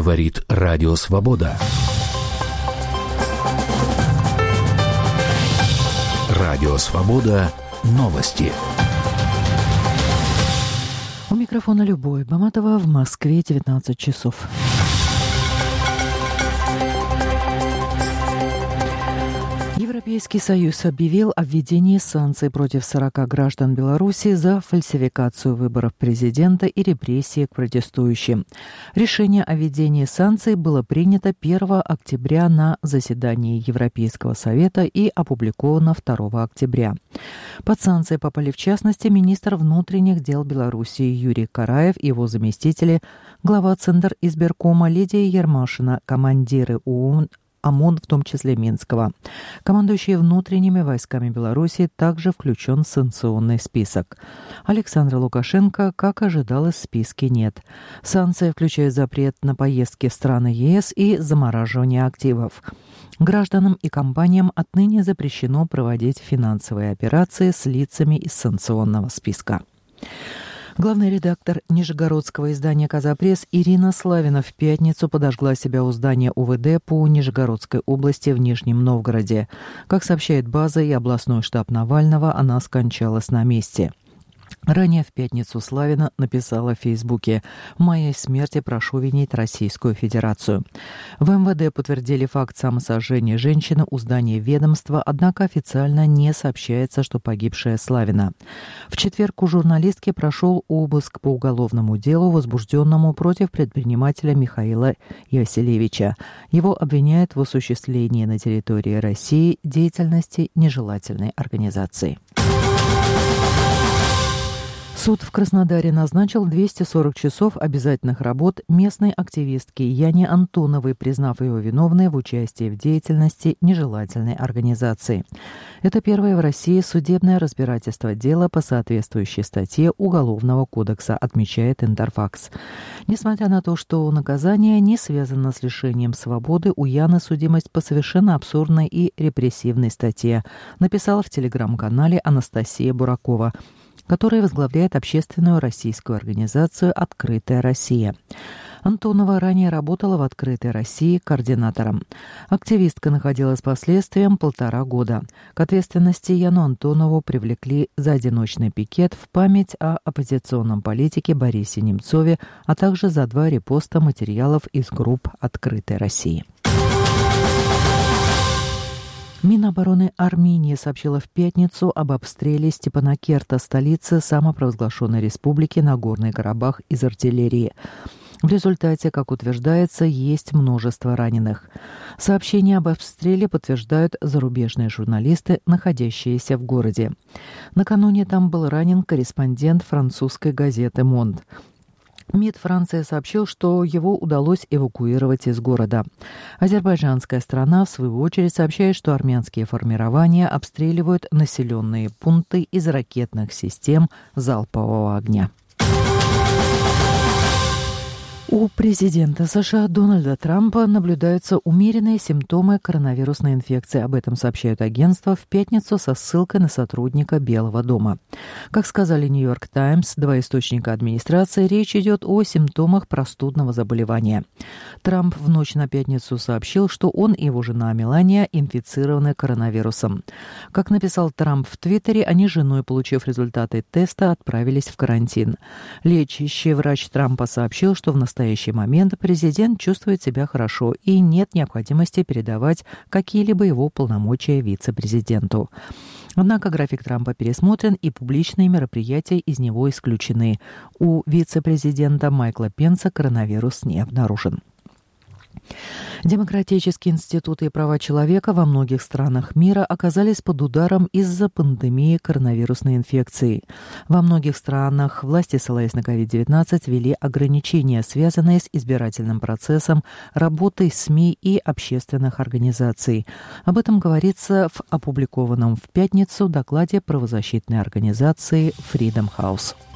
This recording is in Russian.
Говорит Радио Свобода. Радио Свобода. Новости. У микрофона Любовь Баматова, в Москве 19 часов. Европейский Союз объявил о введении санкций против 40 граждан Беларуси за фальсификацию выборов президента и репрессии к протестующим. Решение о введении санкций было принято 1 октября на заседании Европейского Совета и опубликовано 2 октября. Под санкции попали в частности министр внутренних дел Беларуси Юрий Караев и его заместители, глава Центризбиркома Лидия Ермашина, командиры ОМОН, в том числе Минского. Командующий внутренними войсками Беларуси также включен в санкционный список. Александра Лукашенко, как ожидалось, в списке нет. Санкции включают запрет на поездки в страны ЕС и замораживание активов. Гражданам и компаниям отныне запрещено проводить финансовые операции с лицами из санкционного списка. Главный редактор нижегородского издания «Казапресс» Ирина Славина в пятницу подожгла себя у здания УВД по Нижегородской области в Нижнем Новгороде. Как сообщает база и областной штаб Навального, она скончалась на месте. Ранее в пятницу Славина написала в Фейсбуке: «В моей смерти прошу винить Российскую Федерацию». В МВД подтвердили факт самосожжения женщины у здания ведомства, однако официально не сообщается, что погибшая Славина. В четверг у журналистки прошел обыск по уголовному делу, возбужденному против предпринимателя Михаила Васильевича. Его обвиняют в осуществлении на территории России деятельности нежелательной организации. Суд в Краснодаре назначил 240 часов обязательных работ местной активистке Яне Антоновой, признав ее виновной в участии в деятельности нежелательной организации. Это первое в России судебное разбирательство дела по соответствующей статье Уголовного кодекса, отмечает Интерфакс. Несмотря на то, что наказание не связано с лишением свободы, у Яны судимость по совершенно абсурдной и репрессивной статье, написала в телеграм-канале Анастасия Буракова, которая возглавляет общественную российскую организацию «Открытая Россия». Антонова ранее работала в «Открытой России» координатором. Активистка находилась под следствием 1,5 года. К ответственности Яну Антонову привлекли за одиночный пикет в память о оппозиционном политике Борисе Немцове, а также за 2 репоста материалов из групп «Открытой России». Минобороны Армении сообщила в пятницу об обстреле Степанакерта, столицы самопровозглашенной республики Нагорный Карабах, из артиллерии. В результате, как утверждается, есть множество раненых. Сообщения об обстреле подтверждают зарубежные журналисты, находящиеся в городе. Накануне там был ранен корреспондент французской газеты «Монд». МИД Франции сообщил, что его удалось эвакуировать из города. Азербайджанская сторона, в свою очередь, сообщает, что армянские формирования обстреливают населенные пункты из ракетных систем залпового огня. У президента США Дональда Трампа наблюдаются умеренные симптомы коронавирусной инфекции. Об этом сообщают агентства в пятницу со ссылкой на сотрудника Белого дома. Как сказали «Нью-Йорк Таймс», 2 источника администрации, речь идет о симптомах простудного заболевания. Трамп в ночь на пятницу сообщил, что он и его жена Мелания инфицированы коронавирусом. Как написал Трамп в Твиттере, они с женой, получив результаты теста, отправились в карантин. Лечащий врач Трампа сообщил, что в настоящий момент президент чувствует себя хорошо и нет необходимости передавать какие-либо его полномочия вице-президенту. Однако график Трампа пересмотрен и публичные мероприятия из него исключены. У вице-президента Майкла Пенса коронавирус не обнаружен. Демократические институты и права человека во многих странах мира оказались под ударом из-за пандемии коронавирусной инфекции. Во многих странах власти, ссылаясь на COVID-19, ввели ограничения, связанные с избирательным процессом, работой СМИ и общественных организаций. Об этом говорится в опубликованном в пятницу докладе правозащитной организации Freedom House.